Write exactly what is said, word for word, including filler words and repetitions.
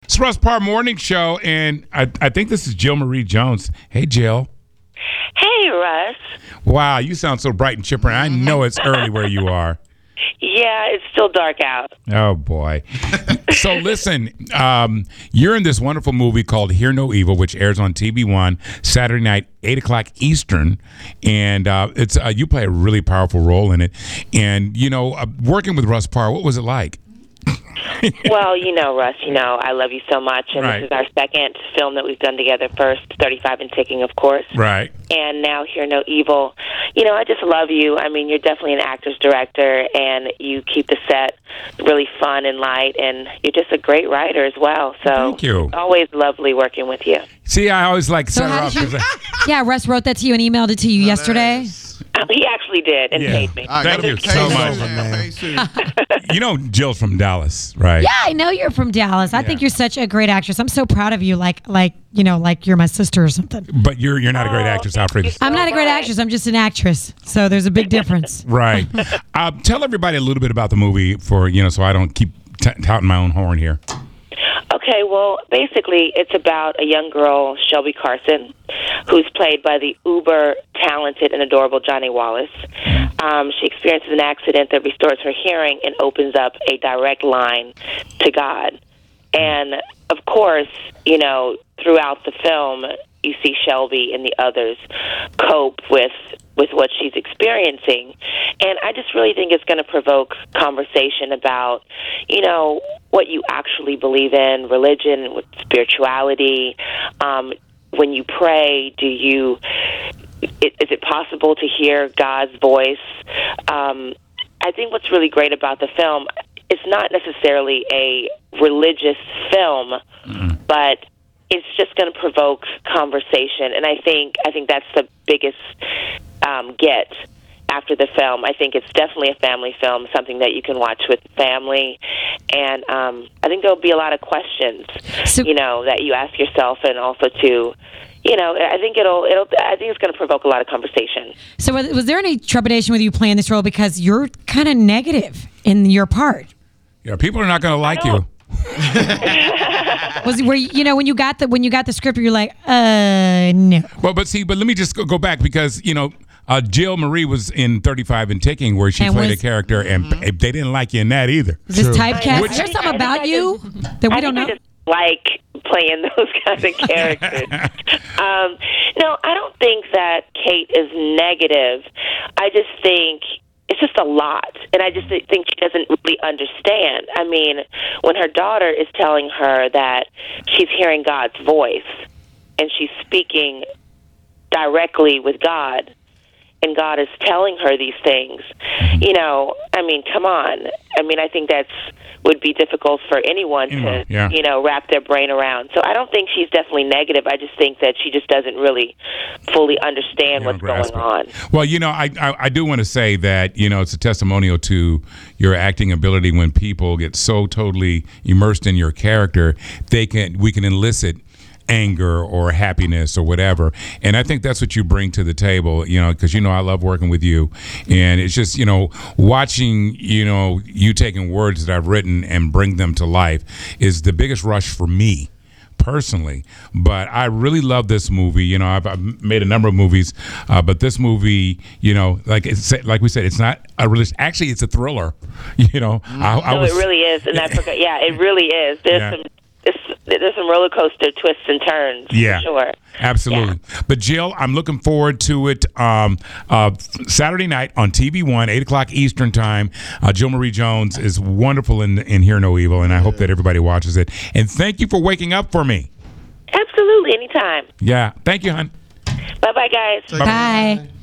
It's Russ Parr Morning Show, and I, I think this is Jill Marie Jones. Hey, Jill. Hey, Russ. Wow, you sound so bright and chipper. I know it's early where you are. Yeah, it's still dark out. Oh, boy. So, listen, um, you're in this wonderful movie called Hear No Evil, which airs on T V One Saturday night, eight o'clock Eastern. And uh, it's uh, you play a really powerful role in it. And, you know, uh, working with Russ Parr, what was it like? Well, you know, Russ, you know, I love you so much, and Right. this is our second film that we've done together. First, thirty-five and Ticking, of course. Right. And now Hear No Evil. You know, I just love you. I mean, you're definitely an actor's director, and you keep the set really fun and light, and you're just a great writer as well. So Thank you. always lovely working with you. See, I always like to So set her how up. did you- 'cause I- Yeah, Russ wrote that to you and emailed it to you yesterday. Uh, he actually did, and Yeah. paid me. I Thank gotta you pay so Sue, much. man. Pay Sue. you know Jill's from Dallas, right? Yeah, I know you're from Dallas. I think Yeah. you're such a great actress. I'm so proud of you. Like, like you know, like you're my sister or something. But you're you're not a great Oh, actress, thank Alfred. you so I'm not a great much. actress. I'm just an actress. So there's a big difference. Right. uh, tell everybody a little bit about the movie for, you know, so I don't keep t- touting my own horn here. Okay, well, basically, it's about a young girl, Shelby Carson, who's played by the uber talented and adorable Johnny Wallace. Um, she experiences an accident that restores her hearing and opens up a direct line to God. And, of course, you know, throughout the film, you see Shelby and the others cope with with what she's experiencing. And I just really think it's going to provoke conversation about, you know, what you actually believe in, religion, with spirituality. Um, when you pray, do you, is, is it possible to hear God's voice? Um, I think what's really great about the film, it's not necessarily a religious film, mm-hmm. but it's just going to provoke conversation, and I think I think that's the biggest um, get after the film. I think it's definitely a family film, something that you can watch with family, and um, I think there'll be a lot of questions, So- you know, that you ask yourself, and also to, you know, I think it'll it'll I think it's going to provoke a lot of conversation. So was, was there any trepidation with you playing this role because you're kind of negative in your part? Yeah, people are not going to like don't- you. Was where you know when you got the when you got the script, you're like, uh, no. Well, but see, but let me just go, go back because, you know, uh, Jill Marie was in thirty-five and Ticking where she And played was- a character, and Mm-hmm. p- they didn't like you in that either. Is this True. typecast? Which- Is there something I about think I you that we I don't think know? I just like playing those kinds of characters. um, no, I don't think that Kate is negative. I just think it's just a lot, and I just think she doesn't really understand. I mean, when her daughter is telling her that she's hearing God's voice and she's speaking directly with God, and God is telling her these things, you know, I mean, come on. I mean, I think that's would be difficult for anyone Anyone, to, yeah. you know, wrap their brain around. So I don't think she's definitely negative. I just think that she just doesn't really fully understand You what's don't going grasp on. it. Well, you know, I, I I do want to say that, you know, it's a testimonial to your acting ability when people get so totally immersed in your character, they can we can elicit anger or happiness or whatever, and I think that's what you bring to the table, you know, because you know I love working with you, and it's just, you know, watching, you know, you taking words that I've written and bring them to life is the biggest rush for me personally. But I really love this movie. You know, I've, I've made a number of movies, uh, but this movie, you know, like it's, like we said, it's not a really, actually it's a thriller. You know, I, I No, was, it really is, and I forgot. Yeah, it really is. There's Yeah. some. It's, there's some roller coaster twists and turns. Yeah, for sure. absolutely. But Jill, I'm looking forward to it. Um, uh, Saturday night on T V One, eight o'clock Eastern time. Uh, Jill Marie Jones is wonderful in in Hear No Evil, and I hope that everybody watches it. And thank you for waking up for me. Absolutely, anytime. Yeah, thank you, hon. Bye, bye, guys. Take care. Bye.